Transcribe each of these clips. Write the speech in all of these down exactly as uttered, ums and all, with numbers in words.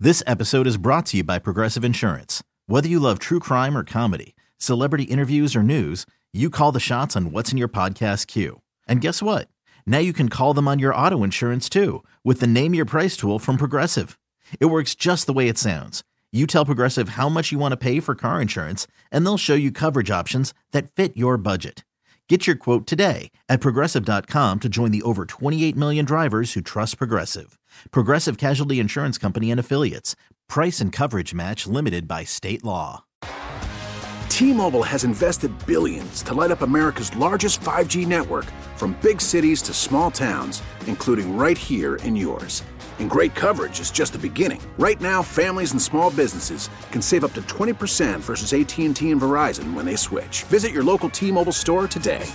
This episode is brought to you by Progressive Insurance. Whether you love true crime or comedy, celebrity interviews or news, you call the shots on what's in your podcast queue. And guess what? Now you can call them on your auto insurance too with the Name Your Price tool from Progressive. It works just the way it sounds. You tell Progressive how much you want to pay for car insurance, and they'll show you coverage options that fit your budget. Get your quote today at Progressive dot com to join the over twenty-eight million drivers who trust Progressive. Progressive Casualty Insurance Company and Affiliates. Price and coverage match limited by state law. T-Mobile has invested billions to light up America's largest five G network, from big cities to small towns, including right here in yours. And great coverage is just the beginning. Right now, families and small businesses can save up to twenty percent versus A T and T and Verizon when they switch. Visit your local T-Mobile store today.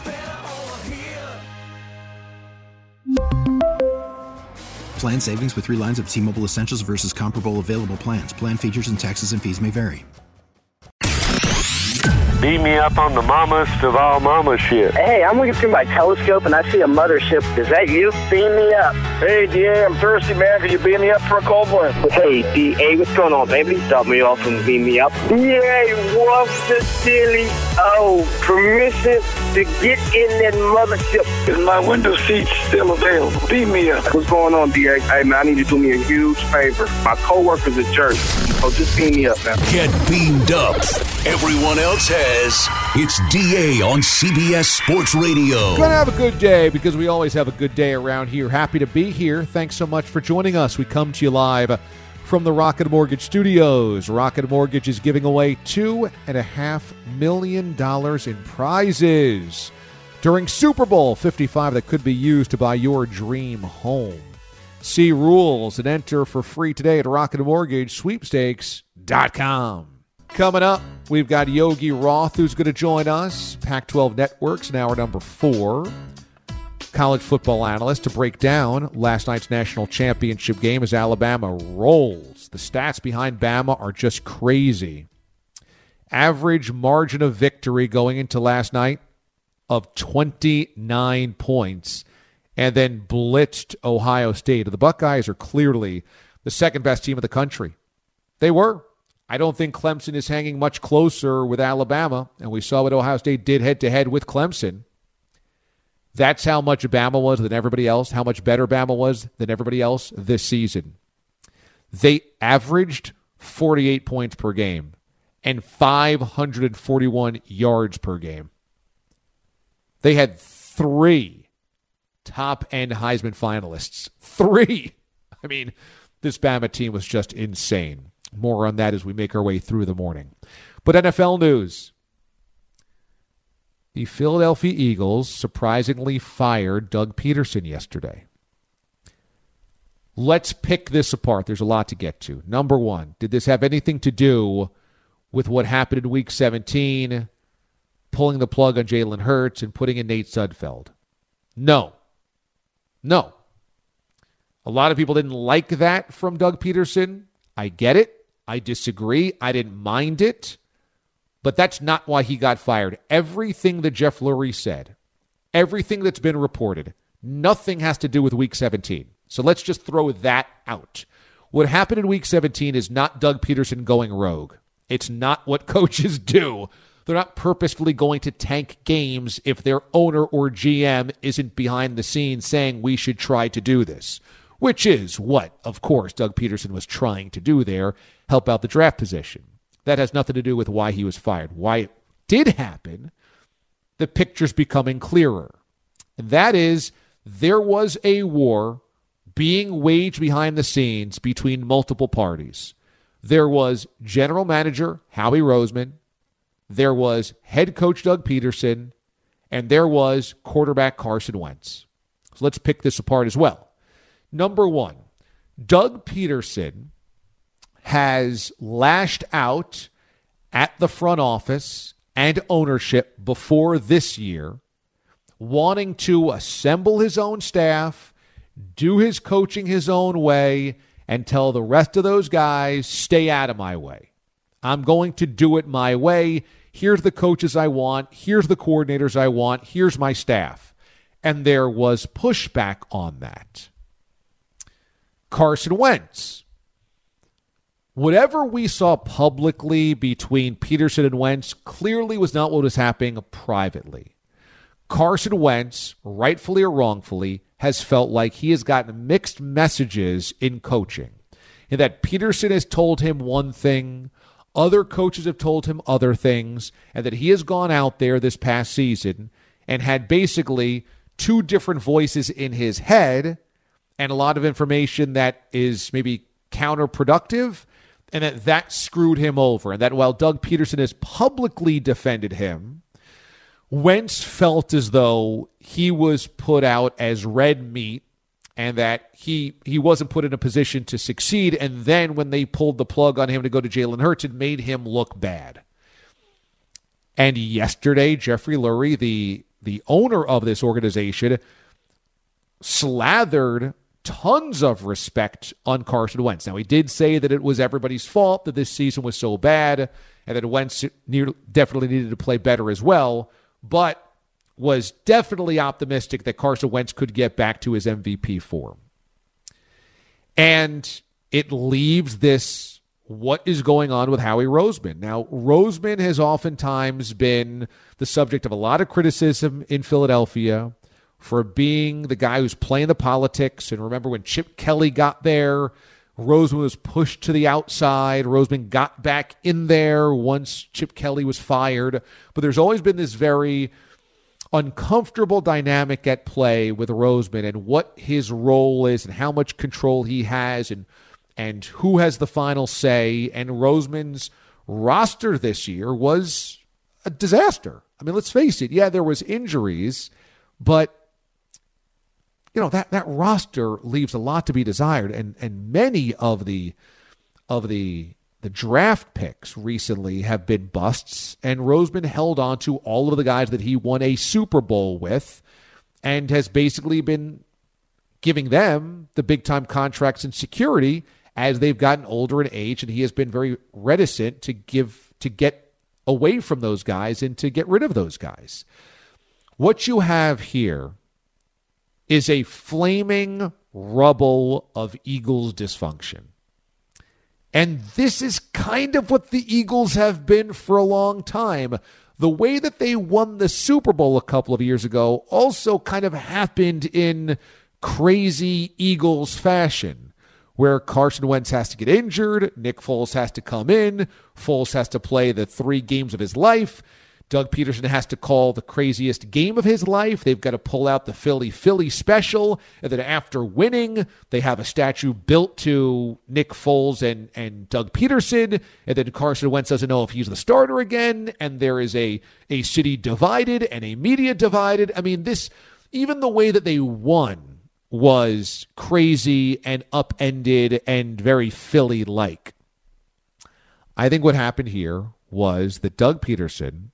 Plan savings with three lines of T-Mobile Essentials versus comparable available plans. Plan features and taxes and fees may vary. Beat me up on the mamas of all mama shit. Hey, I'm looking through my telescope and I see a mothership. Is that you? Beam me up. Hey, D A, I'm thirsty, man. Can you beam me up for a cold one? Hey, D A, what's going on, baby? Stop me off and beam me up. D A, what's the silly? Oh, permission to get in that mothership. Is my window seat still available? Beam me up. What's going on, D A? Hey, man, I need you to do me a huge favor. My coworker's a jerk. So just beam me up, man. Get beamed up. Everyone else has. It's D A on C B S Sports Radio. Gonna have a good day because we always have a good day around here. Happy to be here. Thanks so much for joining us. We come to you live from the Rocket Mortgage Studios. Rocket Mortgage is giving away two and a half million dollars in prizes during Super Bowl fifty-five that could be used to buy your dream home. See rules and enter for free today at rocket mortgage sweepstakes dot com. Coming up, we've got Yogi Roth, who's going to join us. Pac twelve Networks in hour number four. College football analyst to break down last night's national championship game as Alabama rolls. The stats behind Bama are just crazy. Average margin of victory going into last night of twenty-nine points, and then blitzed Ohio State. The Buckeyes are clearly the second-best team in the country. They were. I don't think Clemson is hanging much closer with Alabama, and we saw what Ohio State did head-to-head with Clemson. That's how much Bama was than everybody else, how much better Bama was than everybody else this season. They averaged forty-eight points per game and five hundred forty-one yards per game. They had three top-end Heisman finalists. Three! I mean, this Bama team was just insane. More on that as we make our way through the morning. But N F L news. The Philadelphia Eagles surprisingly fired Doug Peterson yesterday. Let's pick this apart. There's a lot to get to. Number one, did this have anything to do with what happened in Week seventeen, pulling the plug on Jalen Hurts and putting in Nate Sudfeld? No. No. A lot of people didn't like that from Doug Peterson. I get it. I disagree. I didn't mind it. But that's not why he got fired. Everything that Jeff Lurie said, everything that's been reported, nothing has to do with Week seventeen. So let's just throw that out. What happened in Week seventeen is not Doug Peterson going rogue. It's not what coaches do. They're not purposefully going to tank games if their owner or G M isn't behind the scenes saying we should try to do this. Which is what, of course, Doug Peterson was trying to do there, help out the draft position. That has nothing to do with why he was fired. Why it did happen, the picture's becoming clearer. And that is, there was a war being waged behind the scenes between multiple parties. There was general manager Howie Roseman, there was head coach Doug Peterson, and there was quarterback Carson Wentz. So let's pick this apart as well. Number one, Doug Peterson has lashed out at the front office and ownership before this year, wanting to assemble his own staff, do his coaching his own way, and tell the rest of those guys, stay out of my way. I'm going to do it my way. Here's the coaches I want. Here's the coordinators I want. Here's my staff. And there was pushback on that. Carson Wentz. whatever we saw publicly between Peterson and Wentz clearly was not what was happening privately. Carson Wentz, rightfully or wrongfully, has felt like he has gotten mixed messages in coaching. And that Peterson has told him one thing, other coaches have told him other things, and that he has gone out there this past season and had basically two different voices in his head and a lot of information that is maybe counterproductive, and that that screwed him over. And that while Doug Peterson has publicly defended him, Wentz felt as though he was put out as red meat and that he he wasn't put in a position to succeed. And then when they pulled the plug on him to go to Jalen Hurts, it made him look bad. And yesterday, Jeffrey Lurie, the, the owner of this organization, slathered tons of respect on Carson Wentz. Now, he did say that it was everybody's fault that this season was so bad and that Wentz near, definitely needed to play better as well, but was definitely optimistic that Carson Wentz could get back to his M V P form. And it leaves this, what is going on with Howie Roseman. Now, Roseman has oftentimes been the subject of a lot of criticism in Philadelphia for being the guy who's playing the politics. And remember when Chip Kelly got there, Roseman was pushed to the outside. Roseman got back in there once Chip Kelly was fired. But there's always been this very uncomfortable dynamic at play with Roseman and what his role is and how much control he has and and who has the final say. And Roseman's roster this year was a disaster. I mean, let's face it. Yeah, there was injuries, but you know, that, that roster leaves a lot to be desired. And and many of the of the the draft picks recently have been busts, and Roseman held on to all of the guys that he won a Super Bowl with and has basically been giving them the big-time contracts and security as they've gotten older in age, and he has been very reticent to give to get away from those guys and to get rid of those guys. What you have here is a flaming rubble of Eagles dysfunction. And this is kind of what the Eagles have been for a long time. The way that they won the Super Bowl a couple of years ago also kind of happened in crazy Eagles fashion, where Carson Wentz has to get injured, Nick Foles has to come in, Foles has to play the three games of his life, Doug Peterson has to call the craziest game of his life. They've got to pull out the Philly Philly special. And then after winning, they have a statue built to Nick Foles and, and Doug Peterson. And then Carson Wentz doesn't know if he's the starter again. And there is a, a city divided and a media divided. I mean, this, even the way that they won was crazy and upended and very Philly-like. I think what happened here was that Doug Peterson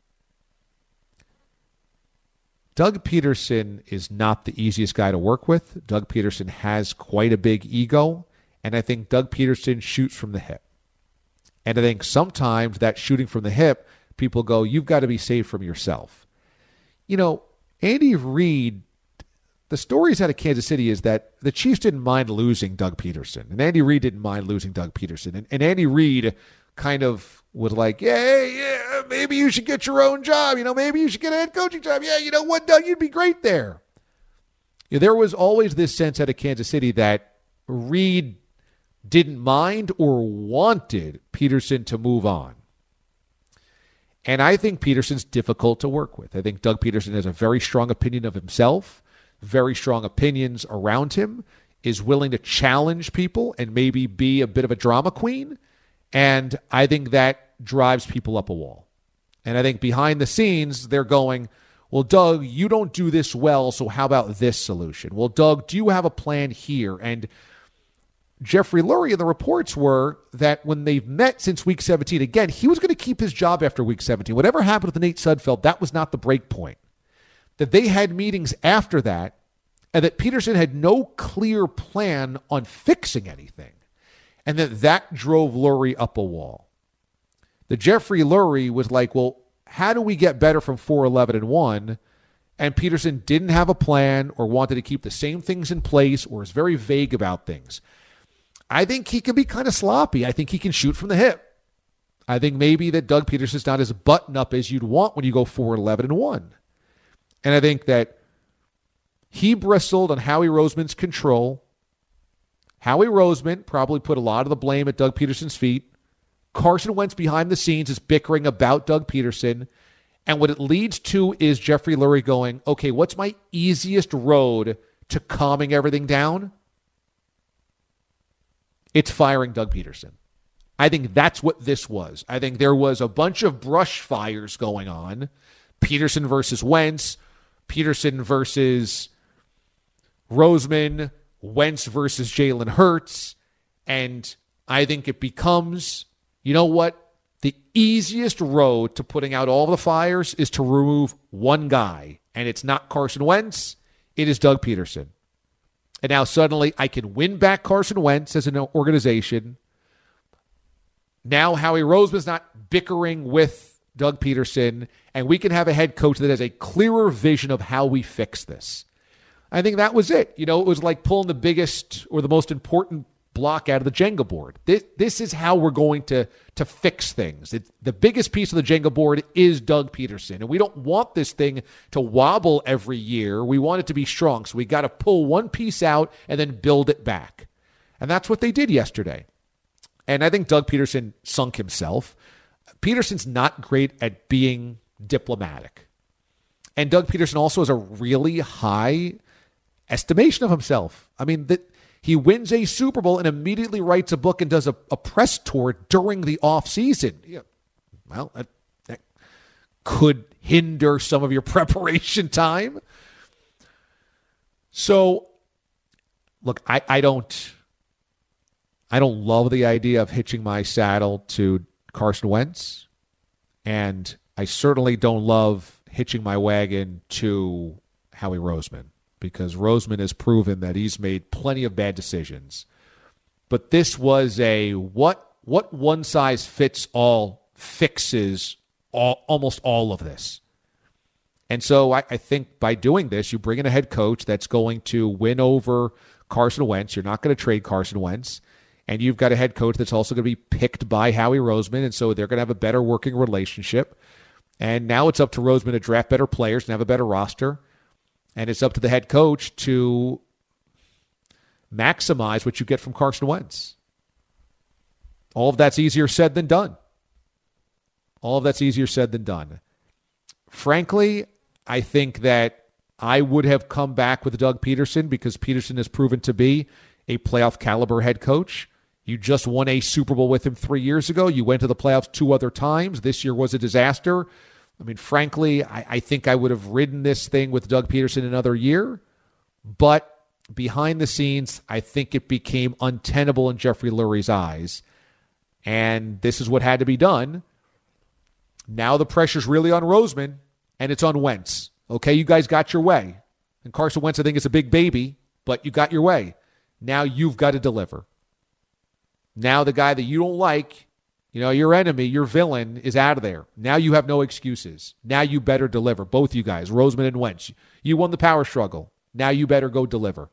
Doug Peterson is not the easiest guy to work with. Doug Peterson has quite a big ego, and I think Doug Peterson shoots from the hip. And I think sometimes that shooting from the hip, people go, you've got to be safe from yourself. You know, Andy Reid, the stories out of Kansas City is that the Chiefs didn't mind losing Doug Peterson, and Andy Reid didn't mind losing Doug Peterson. And, and Andy Reid kind of was like, yeah, yeah, maybe you should get your own job. You know, maybe you should get a head coaching job. Yeah, you know what, Doug, you'd be great there. You know, there was always this sense out of Kansas City that Reid didn't mind or wanted Peterson to move on. And I think Peterson's difficult to work with. I think Doug Peterson has a very strong opinion of himself, very strong opinions around him, is willing to challenge people and maybe be a bit of a drama queen. And I think that drives people up a wall. And I think behind the scenes, they're going, well, Doug, you don't do this well, so how about this solution? Well, Doug, do you have a plan here? And Jeffrey Lurie, and the reports were that when they've met since week seventeen, again, he was going to keep his job after week seventeen. Whatever happened with Nate Sudfeld, that was not the break point. That they had meetings after that, and that Peterson had no clear plan on fixing anything. And that that drove Lurie up a wall. The Jeffrey Lurie was like, well, how do we get better from four eleven and one? And Peterson didn't have a plan or wanted to keep the same things in place or is very vague about things. I think he can be kind of sloppy. I think he can shoot from the hip. I think maybe that Doug Peterson's not as button-up as you'd want when you go four eleven and one. And I think that he bristled on Howie Roseman's control. Howie Roseman probably put a lot of the blame at Doug Peterson's feet. Carson Wentz behind the scenes is bickering about Doug Peterson. And what it leads to is Jeffrey Lurie going, okay, what's my easiest road to calming everything down? It's firing Doug Peterson. I think that's what this was. I think there was a bunch of brush fires going on. Peterson versus Wentz, Peterson versus Roseman, Wentz versus Jalen Hurts. And I think it becomes, you know what? The easiest road to putting out all the fires is to remove one guy. And it's not Carson Wentz. It is Doug Peterson. And now suddenly I can win back Carson Wentz as an organization. Now Howie Roseman's not bickering with Doug Peterson, and we can have a head coach that has a clearer vision of how we fix this. I think that was it. You know, it was like pulling the biggest or the most important block out of the Jenga board. This, this is how we're going to, to fix things. It, the biggest piece of the Jenga board is Doug Peterson, and we don't want this thing to wobble every year. We want it to be strong, so we got to pull one piece out and then build it back. And that's what they did yesterday. And I think Doug Peterson sunk himself. Peterson's not great at being diplomatic. And Doug Peterson also has a really high estimation of himself. I mean, that he wins a Super Bowl and immediately writes a book and does a, a press tour during the offseason. Yeah, well, that, that could hinder some of your preparation time. So, look, I, I don't... I don't love the idea of hitching my saddle to Carson Wentz, and I certainly don't love hitching my wagon to Howie Roseman, because Roseman has proven that he's made plenty of bad decisions. But this was a what what one-size-fits-all fixes all, almost all of this. And so I, I think by doing this, you bring in a head coach that's going to win over Carson Wentz. You're not going to trade Carson Wentz. And you've got a head coach that's also going to be picked by Howie Roseman, and so they're going to have a better working relationship. And now it's up to Roseman to draft better players and have a better roster. And it's up to the head coach to maximize what you get from Carson Wentz. All of that's easier said than done. All of that's easier said than done. Frankly, I think that I would have come back with Doug Peterson because Peterson has proven to be a playoff caliber head coach. You just won a Super Bowl with him three years ago. You went to the playoffs two other times. This year was a disaster. I mean, frankly, I, I think I would have ridden this thing with Doug Peterson another year. But behind the scenes, I think it became untenable in Jeffrey Lurie's eyes. And this is what had to be done. Now the pressure's really on Roseman, and it's on Wentz. Okay, you guys got your way. And Carson Wentz, I think, is a big baby, but you got your way. Now you've got to deliver. Now the guy that you don't like, you know, your enemy, your villain, is out of there. Now you have no excuses. Now you better deliver. Both you guys, Roseman and Wentz. You won the power struggle. Now you better go deliver.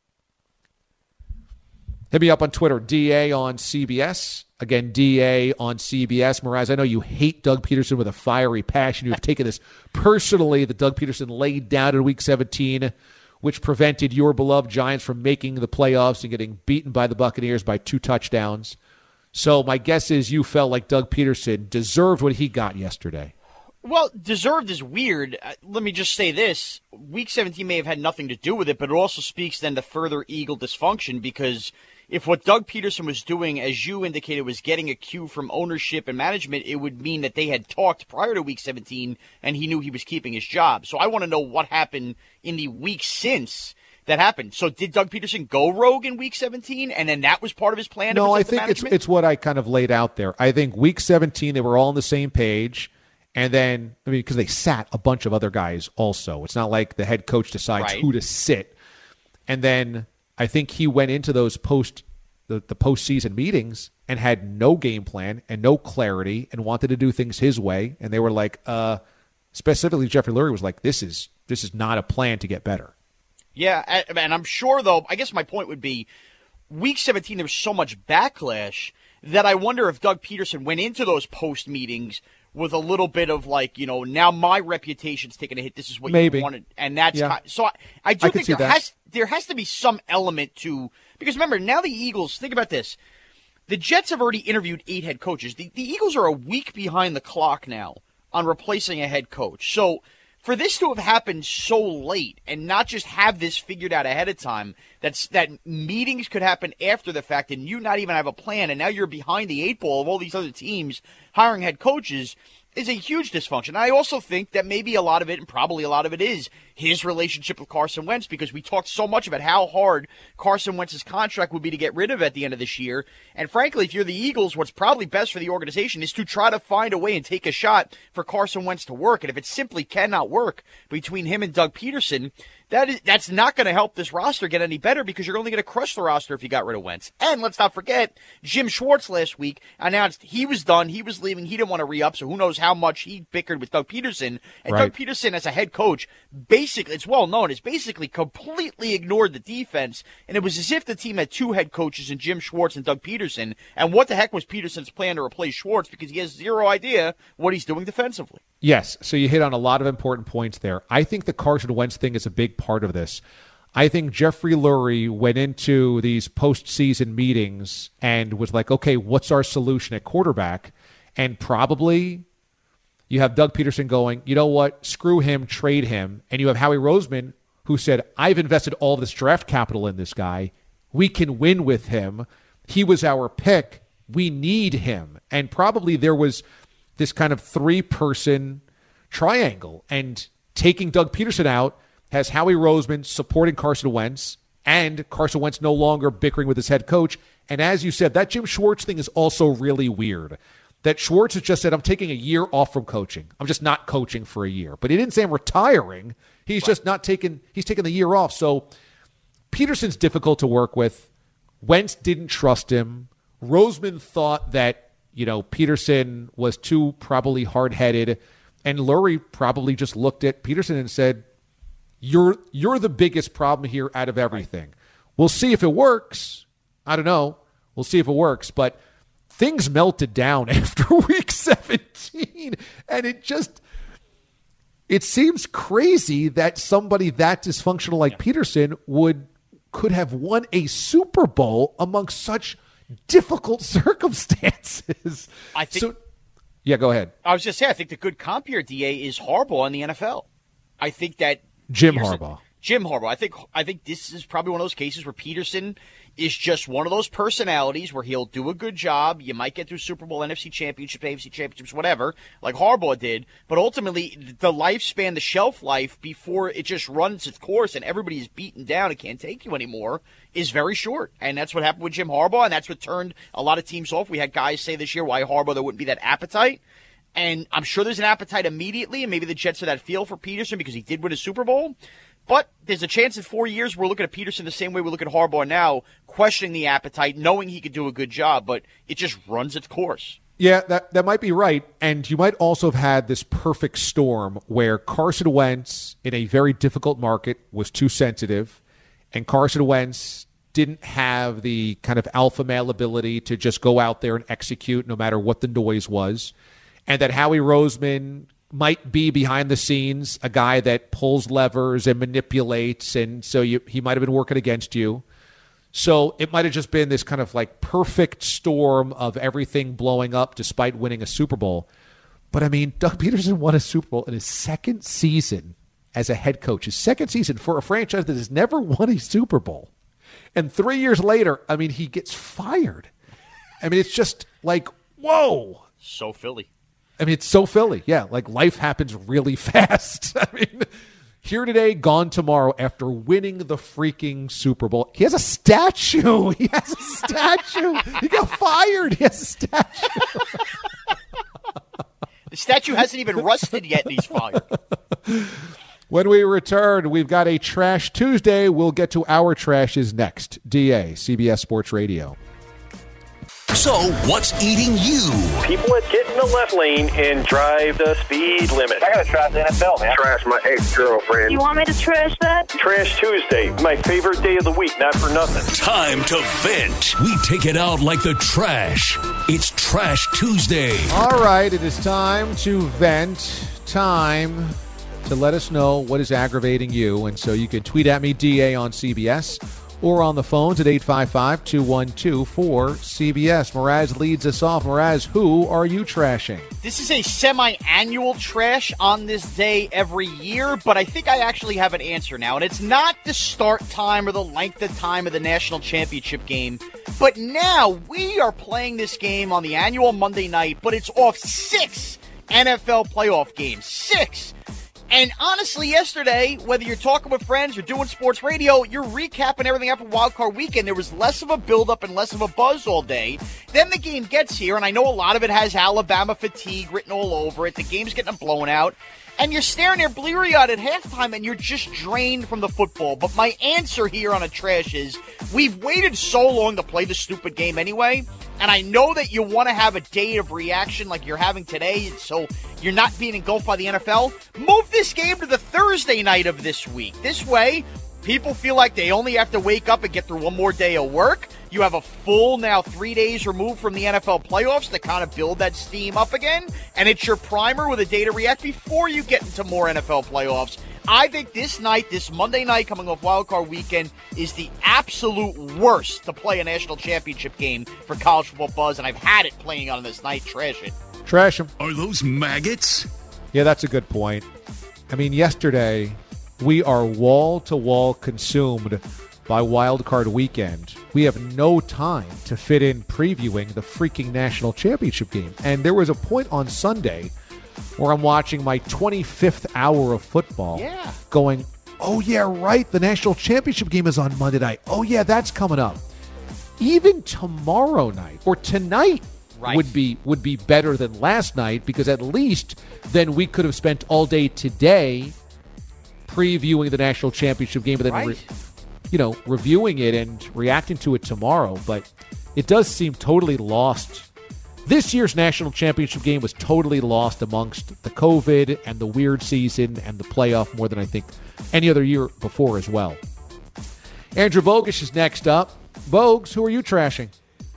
Hit me up on Twitter, D A on C B S. Again, D A on C B S. Mraz, I know you hate Doug Peterson with a fiery passion. You have taken this personally that Doug Peterson laid down in Week seventeen, which prevented your beloved Giants from making the playoffs and getting beaten by the Buccaneers by two touchdowns. So my guess is you felt like Doug Peterson deserved what he got yesterday. Well, deserved is weird. Uh, let me just say this. Week seventeen may have had nothing to do with it, but it also speaks then to further Eagle dysfunction, because if what Doug Peterson was doing, as you indicated, was getting a cue from ownership and management, it would mean that they had talked prior to Week seventeen and he knew he was keeping his job. So I want to know what happened in the week since that happened. So did Doug Peterson go rogue in Week seventeen, and then that was part of his plan? No, I think it's it's what I kind of laid out there. I think Week seventeen, they were all on the same page. And then, I mean, because they sat a bunch of other guys also. It's not like the head coach decides right. who to sit. And then I think he went into those post the, the postseason meetings and had no game plan and no clarity and wanted to do things his way. And they were like, uh, specifically Jeffrey Lurie was like, this is this is not a plan to get better. Yeah, and I'm sure, though, I guess my point would be, Week seventeen, there was so much backlash that I wonder if Doug Peterson went into those post meetings with a little bit of like, you know, now my reputation's taking a hit. This is what Maybe. you wanted, and that's Yeah. kind so. I, I do I could think see there that. has there has to be some element to, because remember now the Eagles. Think about this: the Jets have already interviewed eight head coaches. The, the Eagles are a week behind the clock now on replacing a head coach. So for this to have happened so late and not just have this figured out ahead of time, that's that meetings could happen after the fact and you not even have a plan, and now you're behind the eight ball of all these other teams hiring head coaches, is a huge dysfunction. I also think that maybe a lot of it, and probably a lot of it, is his relationship with Carson Wentz, because we talked so much about how hard Carson Wentz's contract would be to get rid of at the end of this year. And frankly, if you're the Eagles, what's probably best for the organization is to try to find a way and take a shot for Carson Wentz to work. And if it simply cannot work between him and Doug Peterson, that is, that's not going to help this roster get any better, because you're only going to crush the roster if you got rid of Wentz. And let's not forget, Jim Schwartz last week announced he was done, he was leaving, he didn't want to re-up, so who knows how much he bickered with Doug Peterson. And Right. Doug Peterson, as a head coach, basically, it's well known, is basically completely ignored the defense, and it was as if the team had two head coaches in Jim Schwartz and Doug Peterson. And what the heck was Peterson's plan to replace Schwartz, because he has zero idea what he's doing defensively. Yes, so you hit on a lot of important points there. I think the Carson Wentz thing is a big part of this. I think Jeffrey Lurie went into these postseason meetings and was like, okay, what's our solution at quarterback? And probably you have Doug Peterson going, you know what, screw him, trade him. And you have Howie Roseman, who said, I've invested all this draft capital in this guy. We can win with him. He was our pick. We need him. And probably there was this kind of three-person triangle. And taking Doug Peterson out has Howie Roseman supporting Carson Wentz, and Carson Wentz no longer bickering with his head coach. And as you said, that Jim Schwartz thing is also really weird. That Schwartz has just said, I'm taking a year off from coaching. I'm just not coaching for a year. But he didn't say I'm retiring. He's just not taking, he's taking the year off. So Peterson's difficult to work with. Wentz didn't trust him. Roseman thought that, you know, Peterson was too probably hard-headed, and Lurie probably just looked at Peterson and said, you're you're the biggest problem here out of everything. We'll see if it works. I don't know. We'll see if it works. But things melted down after week seventeen, and it just, it seems crazy that somebody that dysfunctional like yeah. Peterson would could have won a Super Bowl amongst such difficult circumstances. I think. So, yeah, go ahead. I was just saying, I think the good comp here, D A, is Harbaugh in the N F L. I think that Jim Harbaugh. A, Jim Harbaugh. I think I think this is probably one of those cases where Peterson is just one of those personalities where he'll do a good job. You might get through Super Bowl, N F C Championship, A F C Championships, whatever, like Harbaugh did. But ultimately, the lifespan, the shelf life before it just runs its course and everybody is beaten down and can't take you anymore is very short. And that's what happened with Jim Harbaugh, and that's what turned a lot of teams off. We had guys say this year why Harbaugh there wouldn't be that appetite. And I'm sure there's an appetite immediately, and maybe the Jets are that feel for Peterson because he did win a Super Bowl. But there's a chance in four years we're looking at Peterson the same way we look at Harbaugh now, questioning the appetite, knowing he could do a good job, but it just runs its course. Yeah, that, that might be right. And you might also have had this perfect storm where Carson Wentz, in a very difficult market, was too sensitive, and Carson Wentz didn't have the kind of alpha male ability to just go out there and execute no matter what the noise was. And that Howie Roseman might be behind the scenes a guy that pulls levers and manipulates, and so you, he might have been working against you. So it might have just been this kind of like perfect storm of everything blowing up despite winning a Super Bowl. But I mean, Doug Peterson won a Super Bowl in his second season as a head coach, his second season for a franchise that has never won a Super Bowl. And three years later, I mean, he gets fired. I mean, it's just like, whoa. So Philly. I mean, it's so Philly. Yeah, like life happens really fast. I mean, here today, gone tomorrow after winning the freaking Super Bowl. He has a statue. He has a statue. He got fired. He has a statue. The statue hasn't even rusted yet, and he's fired. When we return, we've got a Trash Tuesday. We'll get to our trashes next. D A, C B S Sports Radio. So, what's eating you? People that get in the left lane and drive the speed limit. I gotta trash the N F L, man. Trash my ex-girlfriend. You want me to trash that? Trash Tuesday, my favorite day of the week, not for nothing. Time to vent. We take it out like the trash. It's Trash Tuesday. All right, it is time to vent. Time to let us know what is aggravating you. And so you can tweet at me, D A on C B S, or on the phones at eight five five, two one two, four C B S. Mraz leads us off. Mraz, who are you trashing? This is a semi-annual trash on this day every year, but I think I actually have an answer now. And it's not the start time or the length of time of the national championship game, but now we are playing this game on the annual Monday night, but it's off six N F L playoff games. Six! And honestly, yesterday, whether you're talking with friends or doing sports radio, you're recapping everything after Wild Card Weekend. There was less of a build-up and less of a buzz all day. Then the game gets here, and I know a lot of it has Alabama fatigue written all over it. The game's getting blown out. And you're staring there bleary-eyed at halftime, and you're just drained from the football. But my answer here on a trash is, we've waited so long to play the stupid game anyway, and I know that you want to have a day of reaction like you're having today, so you're not being engulfed by the N F L. Move this game to the Thursday night of this week. This way, people feel like they only have to wake up and get through one more day of work. You have a full now three days removed from the N F L playoffs to kind of build that steam up again, and it's your primer with a day to react before you get into more N F L playoffs. I think this night, this Monday night coming off Wild Card Weekend, is the absolute worst to play a national championship game for college football buzz, and I've had it playing on this night. Trash it. Trash them. Are those maggots? Yeah, that's a good point. I mean, yesterday, we are wall-to-wall consumed by Wild Card Weekend. We have no time to fit in previewing the freaking national championship game. And there was a point on Sunday where I'm watching my twenty-fifth hour of football yeah. going, oh, yeah, right, the national championship game is on Monday night. Oh, yeah, that's coming up. Even tomorrow night or tonight right. would be would be better than last night, because at least then we could have spent all day today previewing the national championship game, but then right. re- you know, reviewing it and reacting to it tomorrow. But it does seem totally lost. This year's national championship game was totally lost amongst the COVID and the weird season and the playoff more than I think any other year before as well. Andrew Bogusch is next up. Bogues, who are you trashing?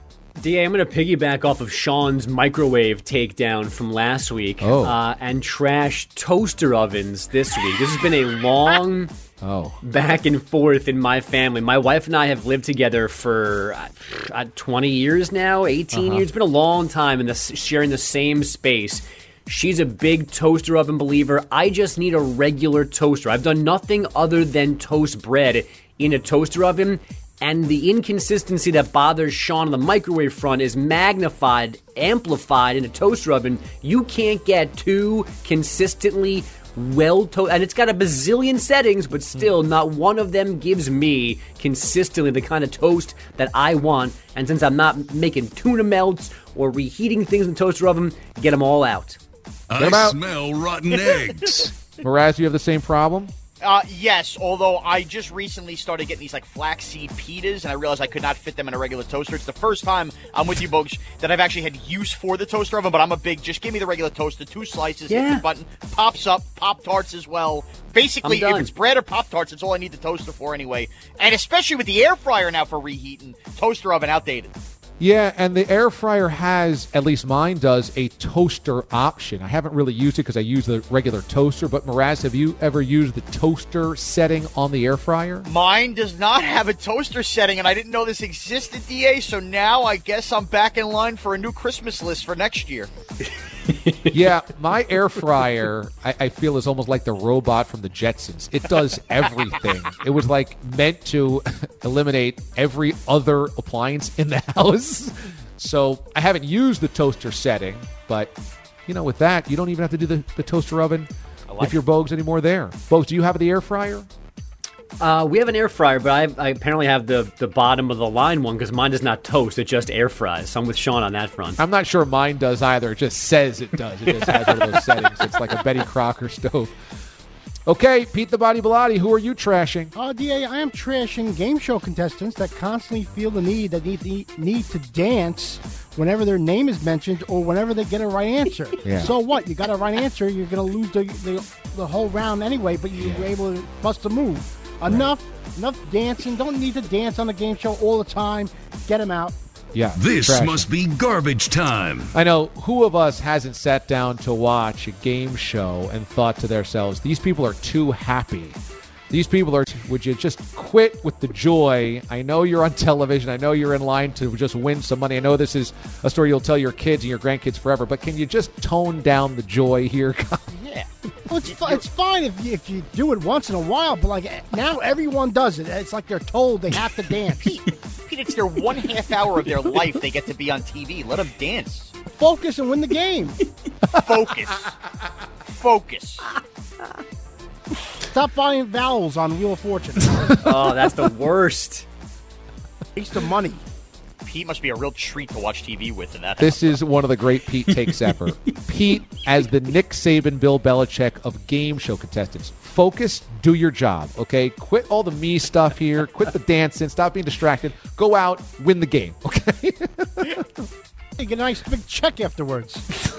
D A, I'm going to piggyback off of Sean's microwave takedown from last week oh. uh, and trash toaster ovens this week. This has been a long oh. back and forth in my family. My wife and I have lived together for uh, twenty years now, eighteen uh-huh. years. It's been a long time in the, sharing the same space. She's a big toaster oven believer. I just need a regular toaster. I've done nothing other than toast bread in a toaster oven. And the inconsistency that bothers Sean on the microwave front is magnified, amplified in a toaster oven. You can't get two consistently well toasted, and it's got a bazillion settings, but still not one of them gives me consistently the kind of toast that I want. And since I'm not making tuna melts or reheating things in the toaster oven, get them all out. I out. smell rotten eggs. Mraz, you have the same problem? Uh, yes, although I just recently started getting these like flaxseed pitas, and I realized I could not fit them in a regular toaster. It's the first time, I'm with you, Bogusch, that I've actually had use for the toaster oven, but I'm a big, just give me the regular toaster, two slices, yeah. hit the button, pops up, Pop-Tarts as well. Basically, if it's bread or Pop-Tarts, it's all I need the toaster for anyway. And especially with the air fryer now for reheating, toaster oven outdated. Yeah, and the air fryer has, at least mine does, a toaster option. I haven't really used it because I use the regular toaster, but Mraz, have you ever used the toaster setting on the air fryer? Mine does not have a toaster setting, and I didn't know this existed, D A, so now I guess I'm back in line for a new Christmas list for next year. Yeah, my air fryer, I, I feel, is almost like the robot from the Jetsons. It does everything. It was like meant to eliminate every other appliance in the house. So I haven't used the toaster setting, but, you know, with that, you don't even have to do the, the toaster oven like if your Bogues anymore there. Bogues, do you have the air fryer? Uh, we have an air fryer, but I, I apparently have the, the bottom of the line one because mine does not toast. It just air fries. So I'm with Sean on that front. I'm not sure mine does either. It just says it does. It just has one of those settings. It's like a Betty Crocker stove. Okay, Pete the Body Bilotti, who are you trashing? Uh, D A, I am trashing game show contestants that constantly feel the need that need, need, need to dance whenever their name is mentioned or whenever they get a right answer. Yeah. So what? You got a right answer, you're going to lose the, the the whole round anyway, but you were able to bust a move. Enough, right. enough dancing. Don't need to dance on the game show all the time. Get them out. Yeah. This trash must be garbage time. I know, who of us hasn't sat down to watch a game show and thought to themselves, these people are too happy. These people are, would you just quit with the joy? I know you're on television. I know you're in line to just win some money. I know this is a story you'll tell your kids and your grandkids forever, but can you just tone down the joy here? Yeah. Well, it's, fi- it's fine if you, if you do it once in a while, but like now everyone does it. It's like they're told they have to dance. Pete, Pete, it's their one half hour of their life they get to be on T V. Let them dance. Focus and win the game. Focus. Focus. Stop buying vowels on Wheel of Fortune. Oh, that's the worst. Waste of money. Pete must be a real treat to watch T V with in that. This is one of the great Pete takes ever. Pete as the Nick Saban, Bill Belichick of game show contestants. Focus, do your job, okay? Quit all the me stuff here. Quit the dancing. Stop being distracted. Go out, win the game, okay? You get a nice big check afterwards.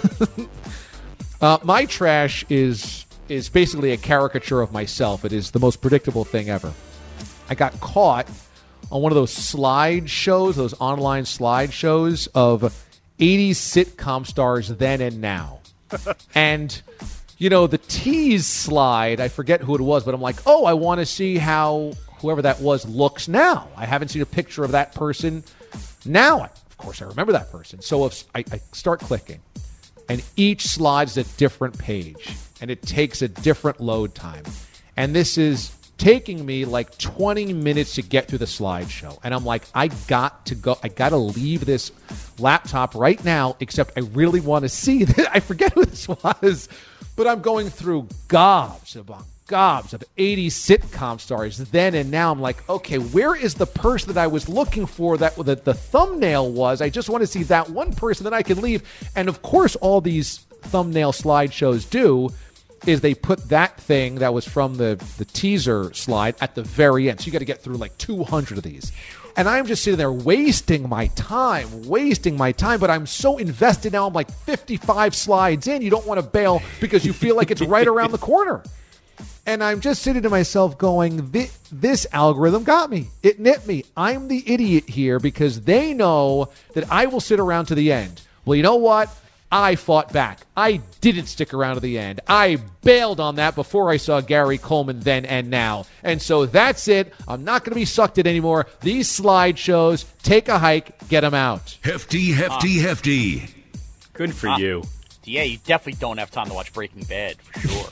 uh, my trash is is basically a caricature of myself. It is the most predictable thing ever. I got caught on one of those slide shows, those online slide shows of eighties sitcom stars then and now. And, you know, the tease slide, I forget who it was, but I'm like, oh, I want to see how whoever that was looks now. I haven't seen a picture of that person now. Of course, I remember that person. So if I, I start clicking, and each slide is a different page, and it takes a different load time. And this is taking me like twenty minutes to get through the slideshow. And I'm like, I got to go. I got to leave this laptop right now, except I really want to see this. I forget who this was, but I'm going through gobs upon gobs of eighties sitcom stars then and now. I'm like, okay, where is the person that I was looking for that the, the thumbnail was? I just want to see that one person, then I can leave. And of course, all these thumbnail slideshows do is they put that thing that was from the, the teaser slide at the very end. So you got to get through like two hundred of these. And I'm just sitting there wasting my time, wasting my time. But I'm so invested now. I'm like fifty-five slides in. You don't want to bail because you feel like it's right around the corner. And I'm just sitting to myself going, this, this algorithm got me. It nipped me. I'm the idiot here because they know that I will sit around to the end. Well, you know what? I fought back. I didn't stick around to the end. I bailed on that before I saw Gary Coleman then and now. And so that's it. I'm not going to be sucked in anymore. These slideshows, take a hike, get them out. Hefty, hefty, uh, hefty. Good for uh, you. Yeah, you definitely don't have time to watch Breaking Bad, for sure.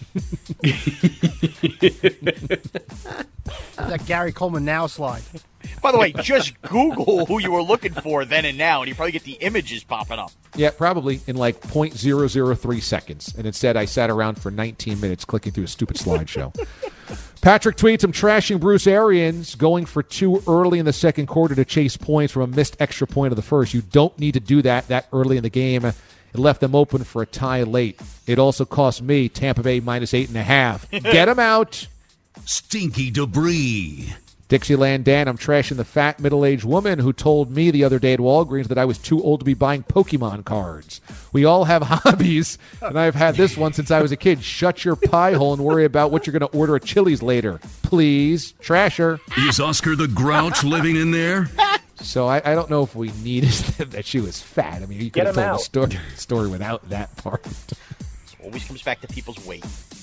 That Gary Coleman now slide. By the way, just Google who you were looking for then and now, and you probably get the images popping up. Yeah, probably in like zero point zero zero three seconds. And instead, I sat around for nineteen minutes clicking through a stupid slideshow. Patrick tweets, I'm trashing Bruce Arians going for two early in the second quarter to chase points from a missed extra point of the first. You don't need to do that that early in the game. It left them open for a tie late. It also cost me Tampa Bay minus eight and a half. Get them out. Stinky debris. Dixieland Dan, I'm trashing the fat middle-aged woman who told me the other day at Walgreens that I was too old to be buying Pokemon cards. We all have hobbies, and I've had this one since I was a kid. Shut your pie hole and worry about what you're going to order at Chili's later. Please. Trasher. Is Oscar the Grouch living in there? So I, I don't know if we needed that she was fat. I mean, you could have told the story, story without that part. It always comes back to people's weight.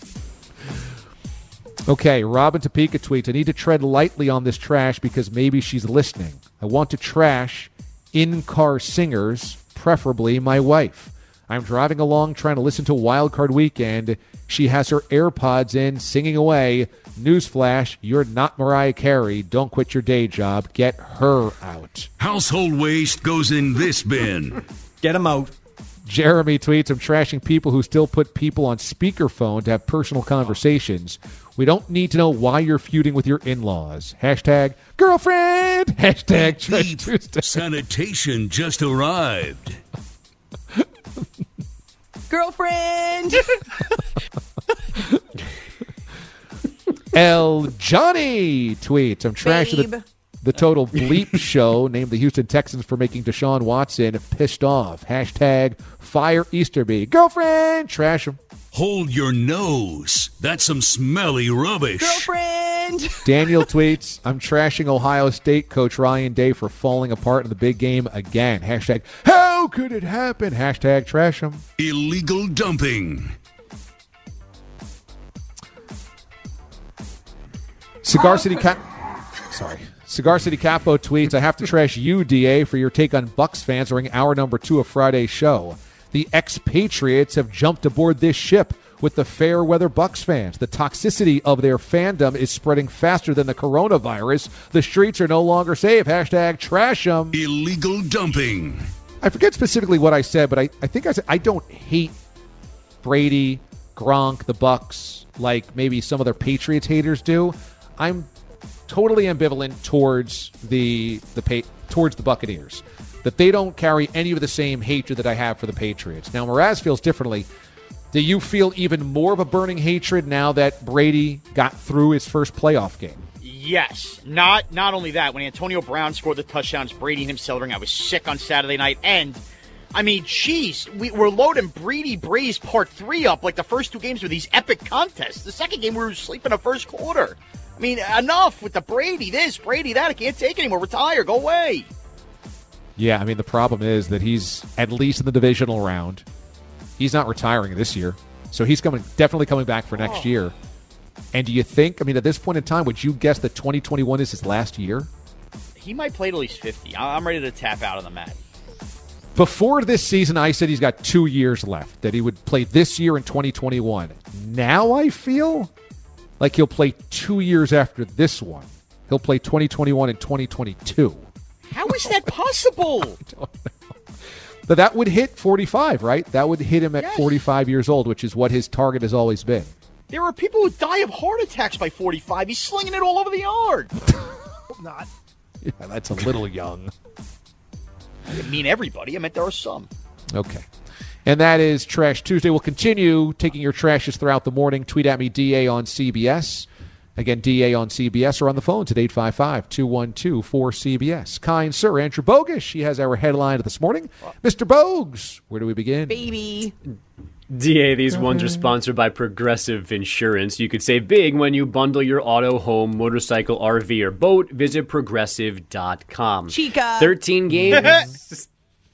Okay, Robin Topeka tweets, I need to tread lightly on this trash because maybe she's listening. I want to trash in-car singers, preferably my wife. I'm driving along trying to listen to Wild Card Weekend. She has her AirPods in, singing away. Newsflash, you're not Mariah Carey. Don't quit your day job. Get her out. Household waste goes in this bin. Get them out. Jeremy tweets, I'm trashing people who still put people on speakerphone to have personal conversations. We don't need to know why you're feuding with your in-laws. Hashtag girlfriend. Hashtag Trash Tuesday. Sanitation just arrived. Girlfriend. L. Johnny tweets, I'm trashing the, The Total Bleep Show named the Houston Texans for making Deshaun Watson pissed off. Hashtag fire Easterby. Girlfriend, trash him. Hold your nose. That's some smelly rubbish. Girlfriend! Daniel tweets, I'm trashing Ohio State coach Ryan Day for falling apart in the big game again. Hashtag, how could it happen? Hashtag trash him. Illegal dumping. Cigar City Cap... Sorry. Cigar City Capo tweets, I have to trash you, D A, for your take on Bucks fans during hour number two of Friday's show. The expatriates have jumped aboard this ship with the fair weather Bucks fans. The toxicity of their fandom is spreading faster than the coronavirus. The streets are no longer safe. Hashtag trash them. Illegal dumping. I forget specifically what I said, but I, I think I said I don't hate Brady, Gronk, the Bucks like maybe some other Patriots haters do. I'm totally ambivalent towards the the towards the Buccaneers. That they don't carry any of the same hatred that I have for the Patriots. Now, Mraz feels differently. Do you feel even more of a burning hatred now that Brady got through his first playoff game? Yes. Not not only that, when Antonio Brown scored the touchdowns, Brady and him celebrating, I was sick on Saturday night. And, I mean, geez, we, we're loading Brady Braze Part three up like the first two games were these epic contests. The second game, we were sleeping the first quarter. I mean, enough with the Brady this, Brady that. I can't take it anymore. Retire. Go away. Yeah, I mean, the problem is that he's at least in the divisional round. He's not retiring this year. So he's coming, definitely coming back for next oh. year. And do you think, I mean, at this point in time, would you guess that twenty twenty-one is his last year? He might play till he's fifty. I'm ready to tap out on the mat. Before this season, I said he's got two years left, that he would play this year in twenty twenty-one. Now I feel like he'll play two years after this one. He'll play twenty twenty-one and twenty twenty-two. How is that possible? I don't know. But that would hit forty-five, right? That would hit him at yes. forty-five years old, which is what his target has always been. There are people who die of heart attacks by forty-five. He's slinging it all over the yard. Not. Yeah, that's a little young. I didn't mean everybody. I meant there are some. Okay. And that is Trash Tuesday. We'll continue taking your trashes throughout the morning. Tweet at me, D A on C B S. Again, D A on C B S or on the phones at eight five five, two one two, four C B S. Kind Sir Andrew Bogusch, he has our headline this morning. Mister Bogues, where do we begin? Baby. D A, these ones are sponsored by Progressive Insurance. You could save big when you bundle your auto, home, motorcycle, R V, or boat. Visit progressive dot com. Chica. thirteen games.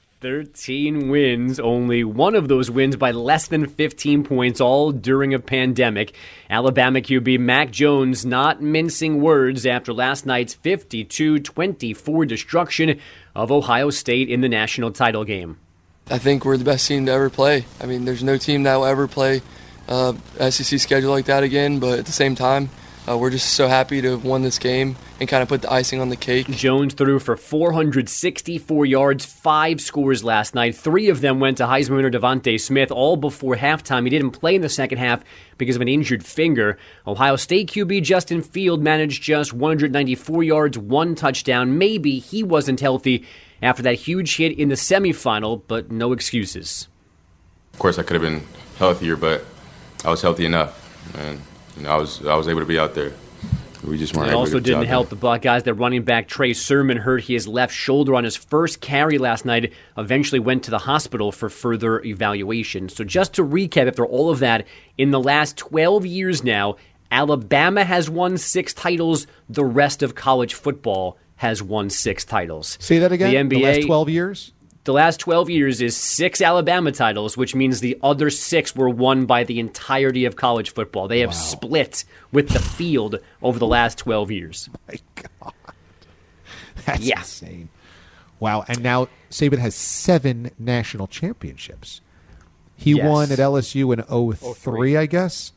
thirteen wins, only one of those wins by less than fifteen points, all during a pandemic. Alabama Q B Mac Jones not mincing words after last night's fifty-two twenty-four destruction of Ohio State in the national title game. I think we're the best team to ever play. I mean, there's no team that will ever play uh, S E C schedule like that again, but at the same time, Uh, we're just so happy to have won this game and kind of put the icing on the cake. Jones threw for four hundred sixty-four yards, five scores last night. Three of them went to Heisman winner Devontae Smith, all before halftime. He didn't play in the second half because of an injured finger. Ohio State Q B Justin Field managed just one hundred ninety-four yards, one touchdown. Maybe he wasn't healthy after that huge hit in the semifinal, but no excuses. Of course, I could have been healthier, but I was healthy enough, and you know, I was I was able to be out there. We just weren't. It able also to get the didn't job help done. the Buckeyes. Their running back Trey Sermon hurt his left shoulder on his first carry last night. Eventually went to the hospital for further evaluation. So just to recap, after all of that, in the last twelve years now, Alabama has won six titles. The rest of college football has won six titles. Say that again. The N B A, the last twelve years. The last twelve years is six Alabama titles, which means the other six were won by the entirety of college football. They have wow. split with the field over the last twelve years. My God. That's yeah. insane. Wow. And now Saban has seven national championships. He yes. won at L S U in oh three, I guess.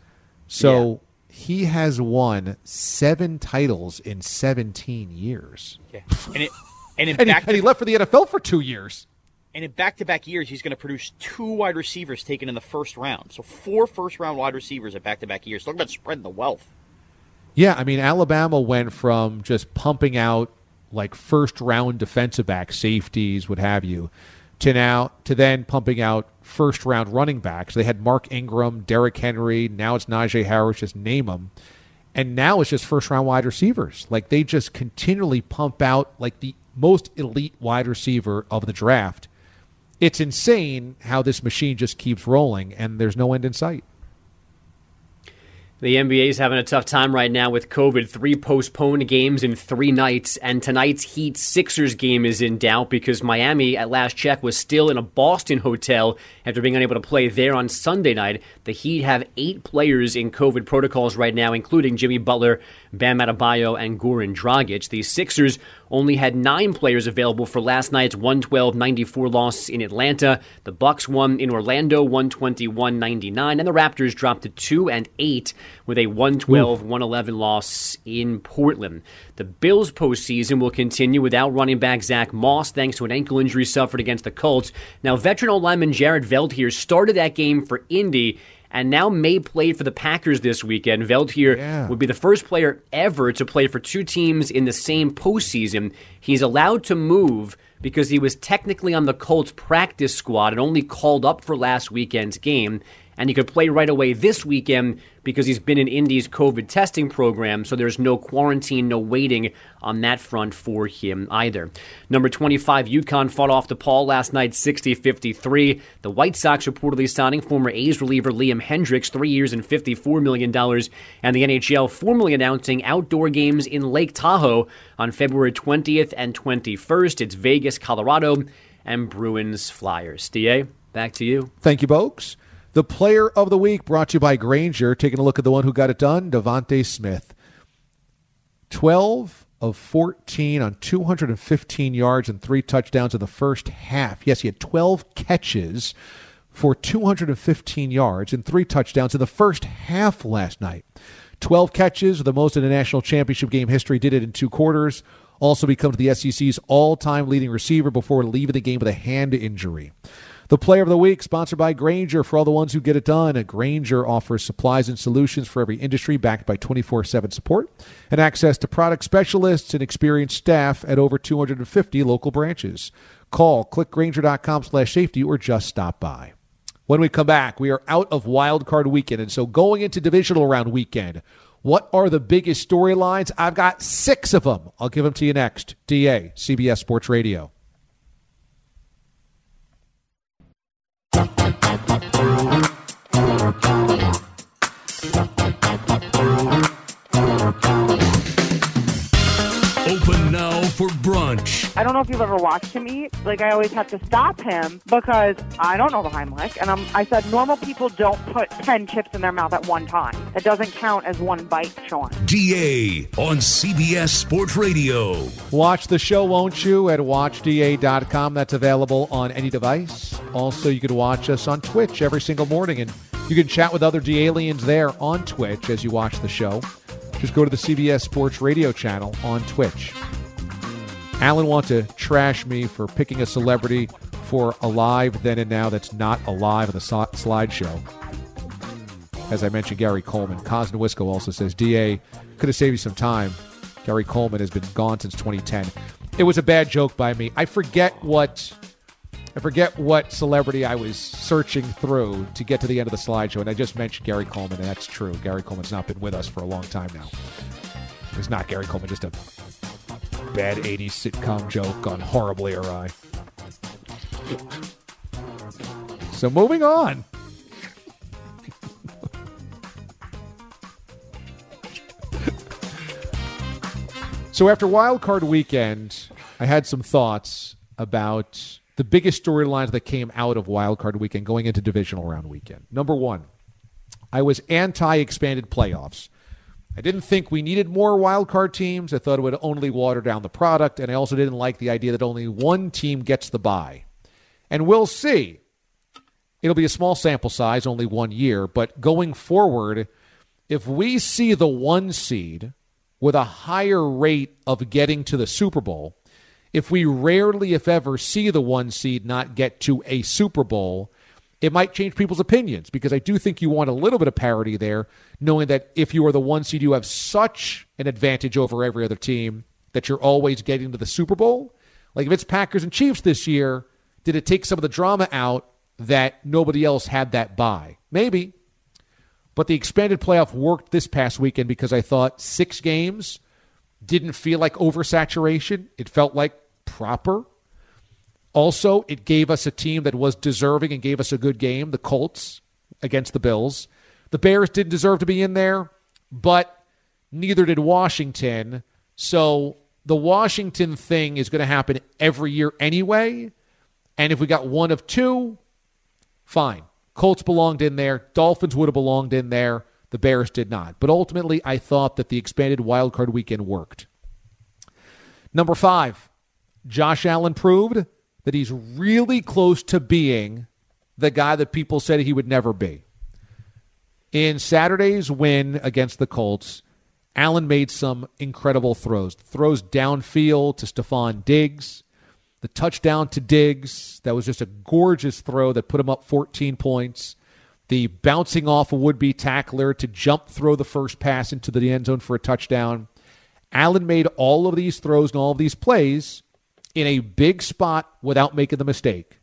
So yeah. he has won seven titles in seventeen years. Yeah. And, it, and, in and, back he, and he left for the N F L for two years. And in back-to-back years, he's going to produce two wide receivers taken in the first round. So four first-round wide receivers at back-to-back years. Talk about spreading the wealth. Yeah, I mean, Alabama went from just pumping out like first-round defensive back safeties, what have you, to now to then pumping out first-round running backs. They had Mark Ingram, Derrick Henry. Now it's Najee Harris. Just name them. And now it's just first-round wide receivers. Like, they just continually pump out, like, the most elite wide receiver of the draft. It's insane how this machine just keeps rolling, and there's no end in sight. The N B A is having a tough time right now with COVID. Three postponed games in three nights, and tonight's Heat-Sixers game is in doubt because Miami, at last check, was still in a Boston hotel after being unable to play there on Sunday night. The Heat have eight players in COVID protocols right now, including Jimmy Butler, Bam Adebayo, and Goran Dragic. The Sixers only had nine players available for last night's one twelve ninety-four loss in Atlanta. The Bucks won in Orlando, one twenty-one ninety-nine, and the Raptors dropped to two and eight with a one twelve one eleven loss in Portland. The Bills' postseason will continue without running back Zach Moss thanks to an ankle injury suffered against the Colts. Now, veteran O-lineman Jared Veldheer started that game for Indy and now may play for the Packers this weekend. Veldheer yeah. would be the first player ever to play for two teams in the same postseason. He's allowed to move because he was technically on the Colts practice squad and only called up for last weekend's game. And he could play right away this weekend because he's been in Indy's COVID testing program, so there's no quarantine, no waiting on that front for him either. Number twenty-five, UConn fought off DePaul last night, sixty fifty-three. The White Sox reportedly signing former A's reliever Liam Hendricks, three years and fifty-four million dollars. And the N H L formally announcing outdoor games in Lake Tahoe on February twentieth and twenty-first. It's Vegas, Colorado, and Bruins Flyers. D A, back to you. Thank you, Bogues. The Player of the Week brought to you by Grainger. Taking a look at the one who got it done, Devontae Smith. twelve of fourteen on two hundred fifteen yards and three touchdowns in the first half. Yes, he had twelve catches for two hundred fifteen yards and three touchdowns in the first half last night. twelve catches, the most in a national championship game history, did it in two quarters. Also becomes the S E C's all-time leading receiver before leaving the game with a hand injury. The Player of the Week, sponsored by Grainger. For all the ones who get it done, Grainger offers supplies and solutions for every industry backed by twenty-four seven support and access to product specialists and experienced staff at over two hundred fifty local branches. Call clickgrainger.com slash safety or just stop by. When we come back, we are out of Wild Card Weekend, and so going into Divisional Round Weekend, what are the biggest storylines? I've got six of them. I'll give them to you next. D A, C B S Sports Radio. Open now for brunch. I don't know if you've ever watched him eat. Like, I always have to stop him because I don't know the Heimlich. And I'm, I said, normal people don't put ten chips in their mouth at one time. It doesn't count as one bite, Sean. D A on C B S Sports Radio. Watch the show, won't you, at watch D A dot com. That's available on any device. Also, you can watch us on Twitch every single morning, and you can chat with other D-aliens there on Twitch as you watch the show. Just go to the C B S Sports Radio channel on Twitch. Alan wants to trash me for picking a celebrity for Alive Then and Now that's not alive in the so- slideshow. As I mentioned, Gary Coleman. Cosnowisco also says, D A, could have saved you some time. Gary Coleman has been gone since twenty ten. It was a bad joke by me. I forget what... I forget what celebrity I was searching through to get to the end of the slideshow, and I just mentioned Gary Coleman, and that's true. Gary Coleman's not been with us for a long time now. It's not Gary Coleman, just a bad eighties sitcom joke on Horribly Awry. So moving on. So after Wild Card Weekend, I had some thoughts about the biggest storylines that came out of Wild Card Weekend going into Divisional Round Weekend. Number one, I was anti-expanded playoffs. I didn't think we needed more wild card teams. I thought it would only water down the product, and I also didn't like the idea that only one team gets the bye. And we'll see. It'll be a small sample size, only one year, but going forward, if we see the one seed with a higher rate of getting to the Super Bowl, if we rarely, if ever, see the one seed not get to a Super Bowl, it might change people's opinions, because I do think you want a little bit of parity there, knowing that if you are the one seed, you have such an advantage over every other team that you're always getting to the Super Bowl. Like if it's Packers and Chiefs this year, did it take some of the drama out that nobody else had that bye? Maybe. But the expanded playoff worked this past weekend because I thought six games didn't feel like oversaturation. It felt like proper. Also, it gave us a team that was deserving and gave us a good game, the Colts against the Bills. The Bears didn't deserve to be in there, but neither did Washington. So the Washington thing is going to happen every year anyway. And if we got one of two, fine. Colts belonged in there. Dolphins would have belonged in there. The Bears did not. But ultimately, I thought that the expanded wildcard weekend worked. Number five, Josh Allen proved that he's really close to being the guy that people said he would never be. In Saturday's win against the Colts, Allen made some incredible throws. Throws downfield to Stephon Diggs. The touchdown to Diggs, that was just a gorgeous throw that put him up fourteen points. The bouncing off a would-be tackler to jump throw the first pass into the end zone for a touchdown. Allen made all of these throws and all of these plays in a big spot without making the mistake.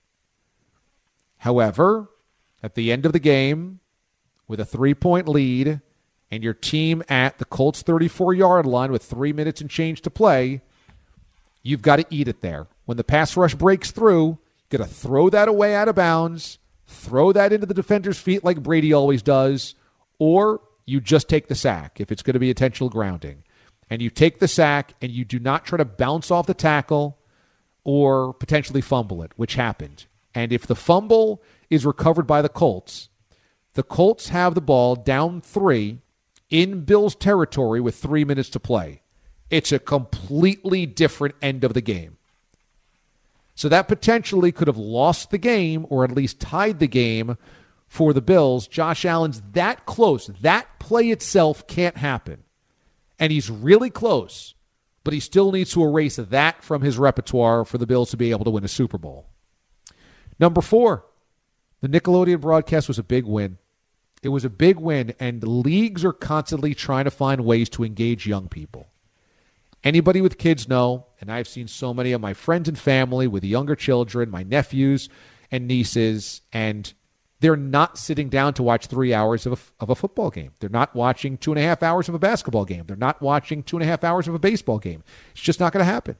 However, at the end of the game, with a three-point lead and your team at the Colts' thirty-four-yard line with three minutes and change to play, you've got to eat it there. When the pass rush breaks through, you got to throw that away out of bounds, throw that into the defender's feet like Brady always does, or you just take the sack if it's going to be intentional grounding. And you take the sack and you do not try to bounce off the tackle or potentially fumble it, which happened. And if the fumble is recovered by the Colts, the Colts have the ball down three in Bills territory with three minutes to play. It's a completely different end of the game. So that potentially could have lost the game or at least tied the game for the Bills. Josh Allen's that close. That play itself can't happen. And he's really close, but he still needs to erase that from his repertoire for the Bills to be able to win a Super Bowl. Number four, the Nickelodeon broadcast was a big win. It was a big win, and leagues are constantly trying to find ways to engage young people. Anybody with kids know, and I've seen so many of my friends and family with younger children, my nephews and nieces, and they're not sitting down to watch three hours of a, of a football game. They're not watching two and a half hours of a basketball game. They're not watching two and a half hours of a baseball game. It's just not going to happen.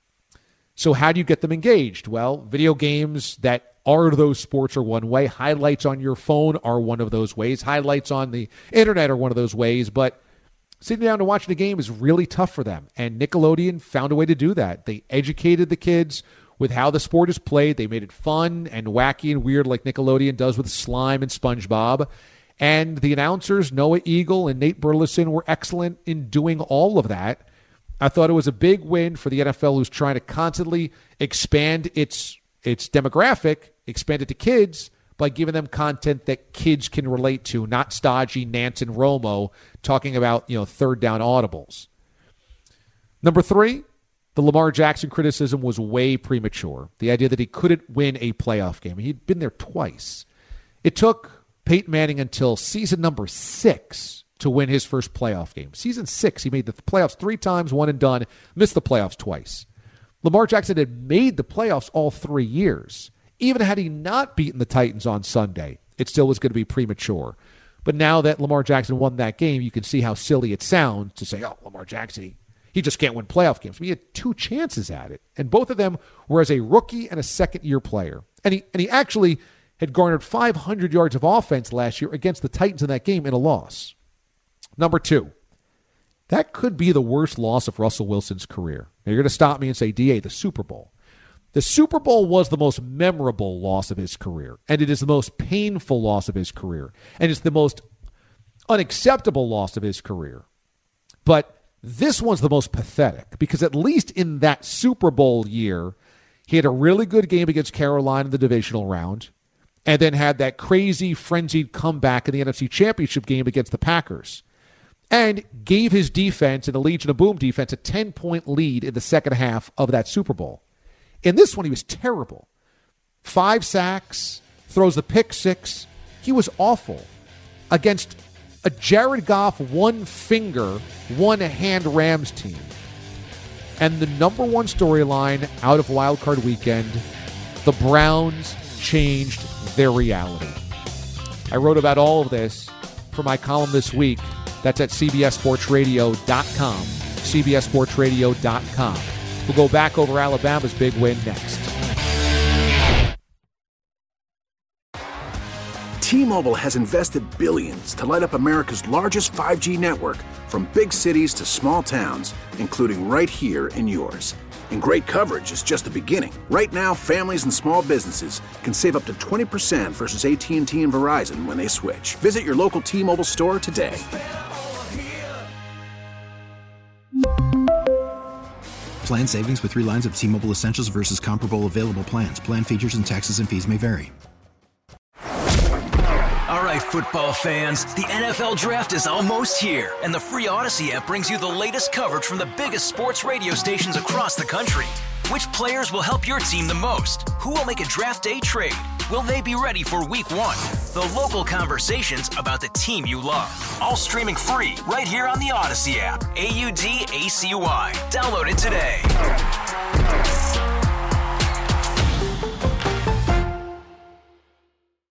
So how do you get them engaged? Well, video games that are those sports are one way. Highlights on your phone are one of those ways. Highlights on the internet are one of those ways, but sitting down to watch the game is really tough for them, and Nickelodeon found a way to do that. They educated the kids with how the sport is played. They made it fun and wacky and weird like Nickelodeon does with Slime and SpongeBob. And the announcers, Noah Eagle and Nate Burleson, were excellent in doing all of that. I thought it was a big win for the N F L, who's trying to constantly expand its its demographic, expand it to kids, by giving them content that kids can relate to, not stodgy Nance and Romo talking about, you know, third down audibles. Number three, the Lamar Jackson criticism was way premature. The idea that he couldn't win a playoff game. He'd been there twice. It took Peyton Manning until season number six to win his first playoff game. Season six, he made the playoffs three times, one and done, missed the playoffs twice. Lamar Jackson had made the playoffs all three years. Even had he not beaten the Titans on Sunday, it still was going to be premature. But now that Lamar Jackson won that game, you can see how silly it sounds to say, oh, Lamar Jackson, he, he just can't win playoff games. I mean, he had two chances at it, and both of them were as a rookie and a second-year player. And he, and he actually had garnered five hundred yards of offense last year against the Titans in that game in a loss. Number two, that could be the worst loss of Russell Wilson's career. Now, you're going to stop me and say, D A, the Super Bowl. The Super Bowl was the most memorable loss of his career, and it is the most painful loss of his career, and it's the most unacceptable loss of his career. But this one's the most pathetic, because at least in that Super Bowl year, he had a really good game against Carolina in the divisional round, and then had that crazy, frenzied comeback in the N F C Championship game against the Packers, and gave his defense, and the Legion of Boom defense, a ten-point lead in the second half of that Super Bowl. In this one, he was terrible. Five sacks, throws the pick six. He was awful against a Jared Goff one-finger, one-hand Rams team. And the number one storyline out of Wild Card Weekend, the Browns changed their reality. I wrote about all of this for my column this week. That's at C B S Sports Radio dot com. C B S Sports Radio dot com. We'll go back over Alabama's big win next. T-Mobile has invested billions to light up America's largest five G network, from big cities to small towns, including right here in yours. And great coverage is just the beginning. Right now, families and small businesses can save up to twenty percent versus A T and T and Verizon when they switch. Visit your local T-Mobile store today. Plan savings with three lines of T-Mobile Essentials versus comparable available plans. Plan features and taxes and fees may vary. All right, football fans, the N F L Draft is almost here, and the free Odyssey app brings you the latest coverage from the biggest sports radio stations across the country. Which players will help your team the most? Who will make a draft day trade? Will they be ready for week one? The local conversations about the team you love. All streaming free right here on the Odyssey app. A U D A C Y. Download it today.